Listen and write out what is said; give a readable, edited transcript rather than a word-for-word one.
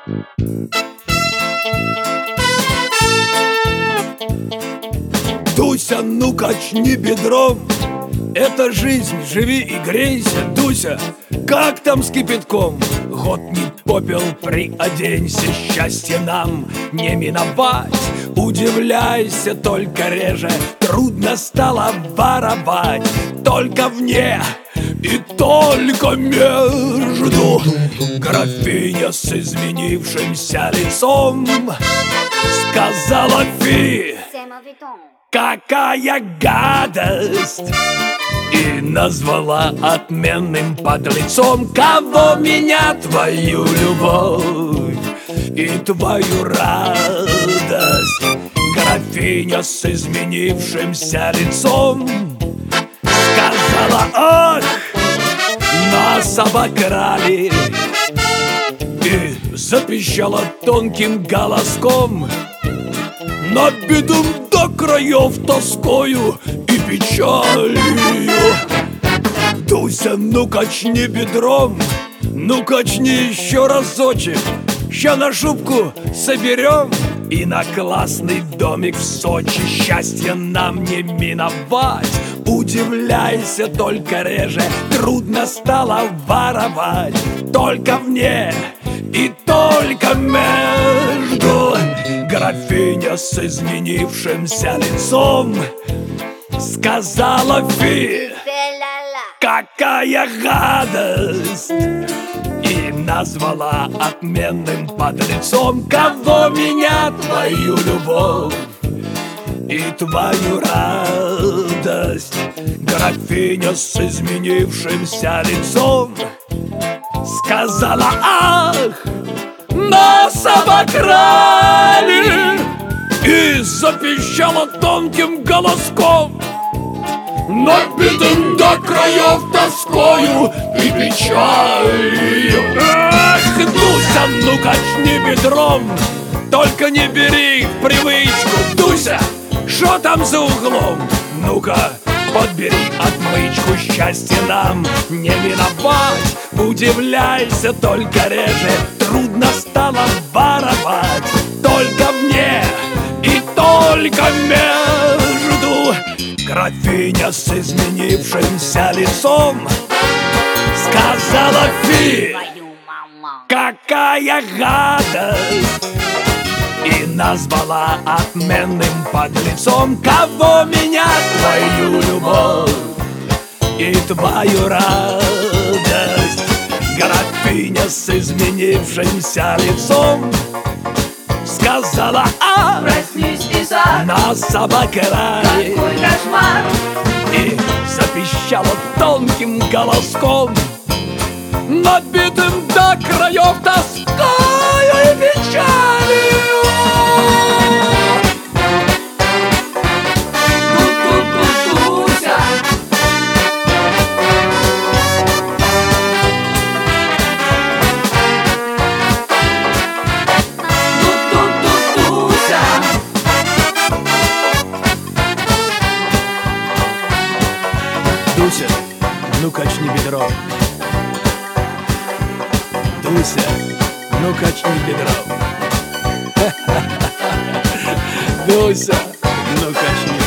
Дуся, ну качни бедром, это жизнь, живи и грейся. Дуся, как там с кипятком? Год не попел, приоденься, счастье нам не миновать. Удивляйся только реже, трудно стало воровать. Только вне и только между. Графиня с изменившимся лицом сказала: фи, какая гадость! И назвала отменным подлецом. Кого меня, твою любовь и твою радость? Графиня с изменившимся лицом сказала: ах, нас обокрали! И запищала тонким голоском, над бедом до краев тоскою и печалью. Дуся, ну качни бедром, ну качни еще разочек. Ща на шубку соберем и на классный домик в Сочи. Счастье нам не миновать. Удивляйся только реже, трудно стало воровать. Только вне и только между. Графиня с изменившимся лицом сказала: фи, какая гадость! И назвала отменным подлецом. Кого меня, твою любовь и твою радость? Графиня с изменившимся лицом сказала: ах, нас обокрали! И запищала тонким голоском, набитым до краев тоскою и печалью. Эх, Дуся, ну качни бедром, только не бери в привычку. Дуся, шо там за углом? Ну-ка, подбери отмычку. Счастье нам не миновать. Удивляйся только реже, трудно стало воровать. Только вне и только между. Графиня с изменившимся лицом сказала: фи, какая гадость! И назвала отменным подлецом. Кого меня, твою любовь и твою радость? Графиня с изменившимся лицом сказала: а, Проснись, Иса, нас обокрали! какой кошмар! И запищала тонким голоском, набитым до краев тоскою и печалью. Дуся, Дуся, Дуся, ну качни бедром. Дуся, ну качни бедром. Дуся, ну качни